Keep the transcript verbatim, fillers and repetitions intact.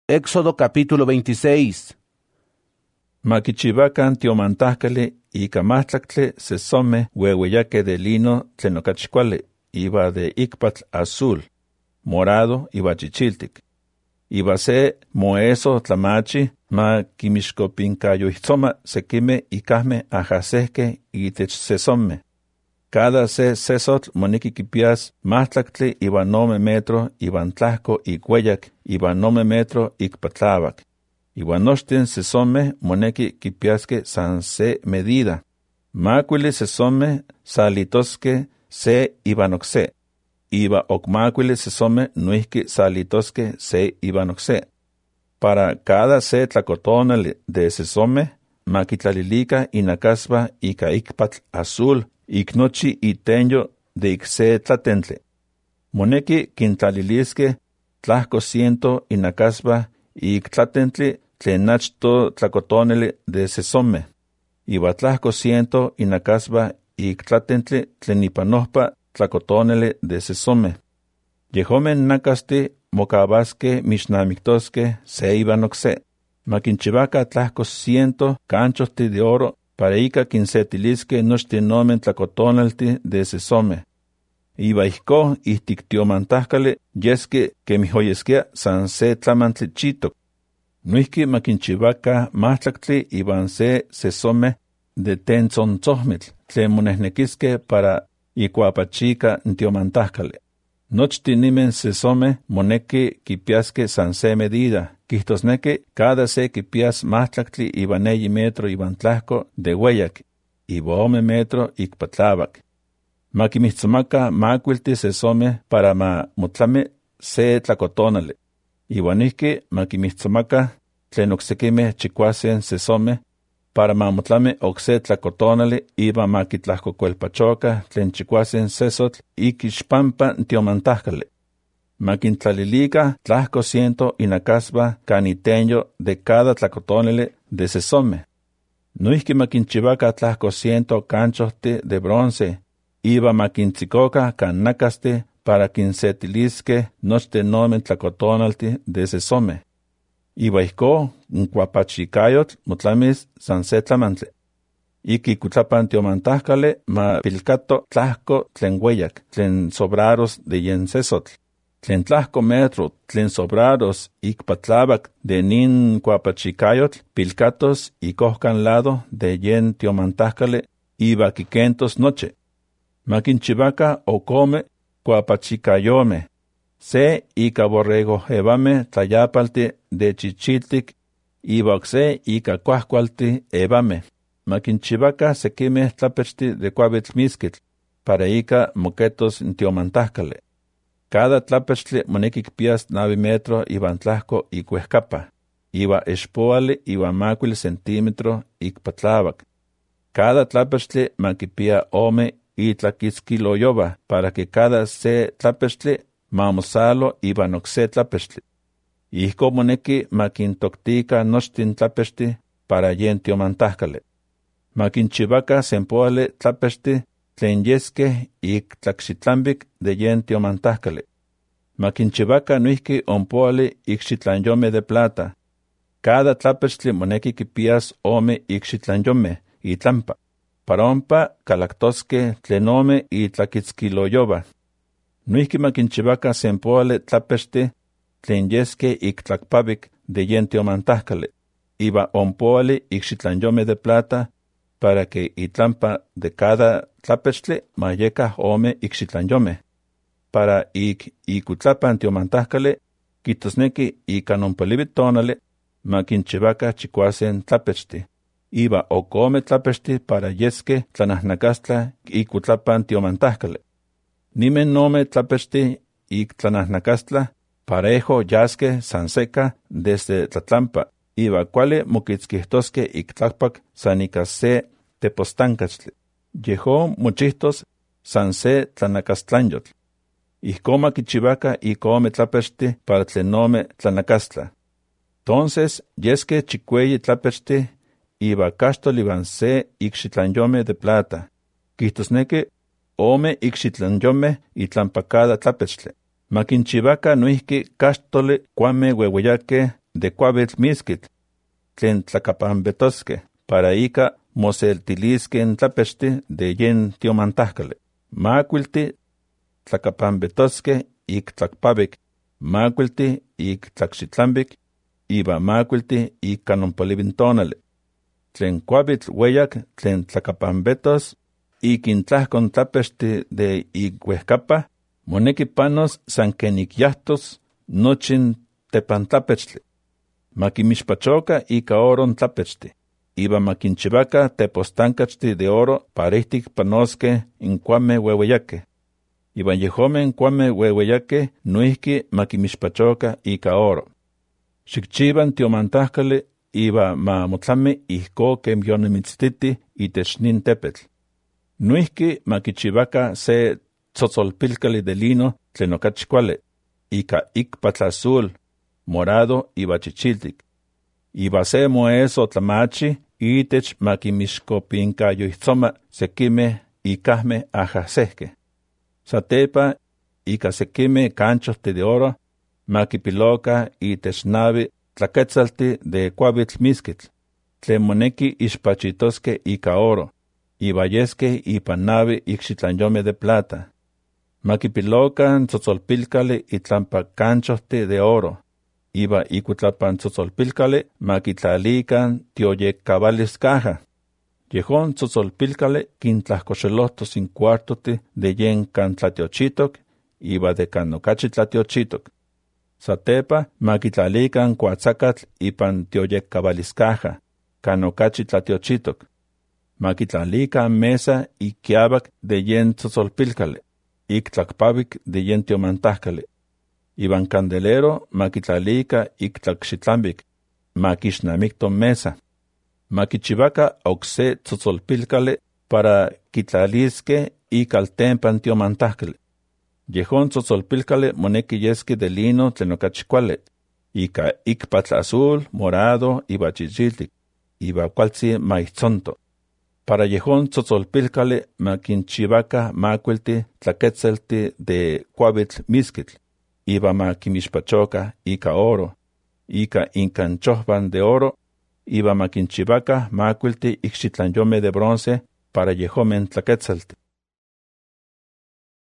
Éxodo capítulo veintiséis. Makichivakan tiomantahkali ika mahtlaktle sesome huehueyake de lino tlen okachi kuali, iba de ikpatl azul, morado iba chichiltik. Iba se moeso tlamachi ma kimixkopinkayoihtzoma sekime ikahme ajasehke itech sesome. Cada se sesotl moneki kipias mahtlaktle iban nome metro iban tlahko ikueyak iban nome metro ikpatlawak. Iban nochten sesome moneki kipiaske san se medida. Makuili sesome salitoske se iban okse. Iba okmakuili sesome nuihki salitoske se iban okse. Para cada se tlacotonali de sesome, makitlalilika inakasba ika ikpatl azul iknochi itenyo de ikse tlatentle. Moneki kintlaliliske tlahko ciento inakasba ik tlatentle tlen nachto tlacotonali de sesome. Iba tlahko ciento inakasba ik tlatentle tlen ipanohpa tlacotonali de sesome. Yehomen nakaste mocabaske mishnamiktoske se iban okse. Makinchivaka tlahko ciento canchosti de oro para ika kinsetiliske nochten nomen tlacotonalti de sesome. Iba ihko ihtik tiomantahkale yeske kemihoyeskia san se tlamantli chitok. Nuihki makinchivaka mahtlaktli iban se sesome de tentzontzohmitl tlen monehnekiske para ikuapachika tiomantahkale. Nochti nimen sesome moneki kipiaske san se medida, kihtosneke cada se kipias mahtlaktli iban eyi metro iban tlahko de hueyak, iba ome metro ikpatlawak. Makimihtsomaka makuilti sesome para ma mutlame se tlacotonale. Iban ihki makimihtsomaka tlen oksekime chikuasen sesome para ma mutlame okse tlacotonale iba makitlahkokuelpachoka tlen chikuasen sesotl ikixpampa tiomantahkale. Makintlalilika tlahko ciento inakasba canitenyo de cada tlacotonale de sesome. Nuihki makinchivaka tlahko ciento canchohti de bronce, iba makintzikoka kan nakaste para kinsetiliske nochte nomen tlacotonalti de sesome. Iba ihko nkuapachikayotl mutlamis san se tlamantle. Iki kutlapan tiomantahkale ma pilkato tlahko tlen hueyak, tlen sobraros de yen sesotl. Tlen tlahko metro tlen sobraros ikpatlabak de nin kuapachikayotl pilkatos ikohkan lado de yen tiomantahkale iba kikentos noche. Makinchivaka okome kuapachikayome. Se ika borrego ebame tlayapalti de chichiltik, iba okse ika kuahkualti ebame. Makinchivaka sekime tlapechti de kuabetlmiskitl, para ika moketos tiomantahkale. Cada tlapechtli moneki kpias navi metro iban tlahko ikuehkapa, iba expoali iba makuil centímetro ikpatlawak. Cada tlapechtli makipia ome itlakitzkiloyoba, para que cada se tlapechtli mamosalo iban okse tlapechtli. Ihko moneki makintoktika nochtin tlapechti para yen tiomantahkale. Makinchivaka sempoale tlapechti tlen yeske ik tlakxitlambik de yen tiomantahkale. Makinchivaka nuihki ompoale ikxitlanyome de plata. Cada tlapechtli moneki kipias ome ikxitlanyome itlampa. Para ompa kalaktoske tlenome itlakitzkiloyoba. Nuihki makinchivaka sempoale tlapechti tlen yeske ik tlakpavik de yen tiomantahkale. Iba ompoale ikxitlanyome de plata para que itlampa de cada tlapechtli mayeka ome ikxitlanyome. Para ik ikutlapan tiomantahkale kitosneki ika nonpolivit tonale makinchivaka chikuasen tlapechti. Iba okome tlapechti para yeske tlanahnakastla ikutlapan tiomantahkale. Nimen nome tlapechti ik tlanahnakastla parejo yaske san seca desde tlatlampa. Iba kuali mokitzkihtoske ik tlakpak san ika se tepostankachli. Yeho mochihtos san se tlanakastlanyotl. Ihko makichivaka ikome tlapechti para tlen nome tlanakastla. Entonces, yeske chikueyi tlapechti iba kaxtol iban se ikxitlanyome de plata. Kihtosneki ome ikxitlanyome itlampa cada tlapechtle. Makinchivaka nuihki kaxtoli kuame huehueyake de cuavitl miskitl, tlen tlacapanbetosque, para ica moseltilisque en tlapexti de yen tiomantahcale. Macuilti tlacapanbetosque ic tlacpavic, macuilti ic tlacxitlambic, iba macuilti ic canonpolivintonale. Tlen cuavitl hueyac tlen tlacapanbetos, ic intlahcon tlapexti de ic huehcapa, moneki panos san ken ic yahtos nochin tepantlapechtle. Makimixpachoca ica oron tlapechti, iba makinchivaca tepostancachti de oro parihtic panosque in cuame huehueyaque. Iba yehomen cuame huehueyaque nuihki makimixpachoca ica oro. Xicchivan tiomantahcale iba ma motlami ihko kem yonimitztiti itech nin tepetl. Nuihki makichivaca se tzotzolpilcali de lino tlen okachi kuali, ica icpatl azul, morado iba chichiltic. Iba se moeso tlamachi itech makimixcopincayoihtzoma sekime icahme ajasehke. Satepa ica sekime canchohti de oro makipiloca itech navi tlaquetzalti de cuavitl miskitl, tlen moneki ixpachitosque ica oro, iba yesque ipan navi icxitlanyome de plata. Makipilocan tzotzolpilcali itlampa canchohti de oro, iba icuitlapan tzotzolpilcali makitlalican tioyeccabalis caja. Yehon tzotzolpilcali quintlahcoxelohtos in cuartoti de yen can tlatiochitoc, iba de can ocachi tlatiochitoc. Satepa makitlalican cuatzacatl ipan tioyeccabalis caja, can ocachi tlatiochitoc. Makitlalican mesa iquiabac de yen tzotzolpilcali, ic tlacpavic de yen tiomantahcali. Iban candelero makitlalica ic tlacxitlambic, makixnamicton mesa. Makichivaca oxe tzotzolpilcali para kitlalisque ic altempan tiomantahcali. Yehon tzotzolpilcali moneki yesque de lino tlen okachi kuali, ica icpatl azul, morado, iba chichiltic, iba cualtzi maitzonto. Para yehon tzotzolpilcali makinchivaca macuilti tlaquetzelti de cuavitl miskitl, iba makimixpachoca ica oro, ica incanchohvan de oro, iba makinchivaca macuilti icxitlanyome de bronce para yehomen tlaquetzelti.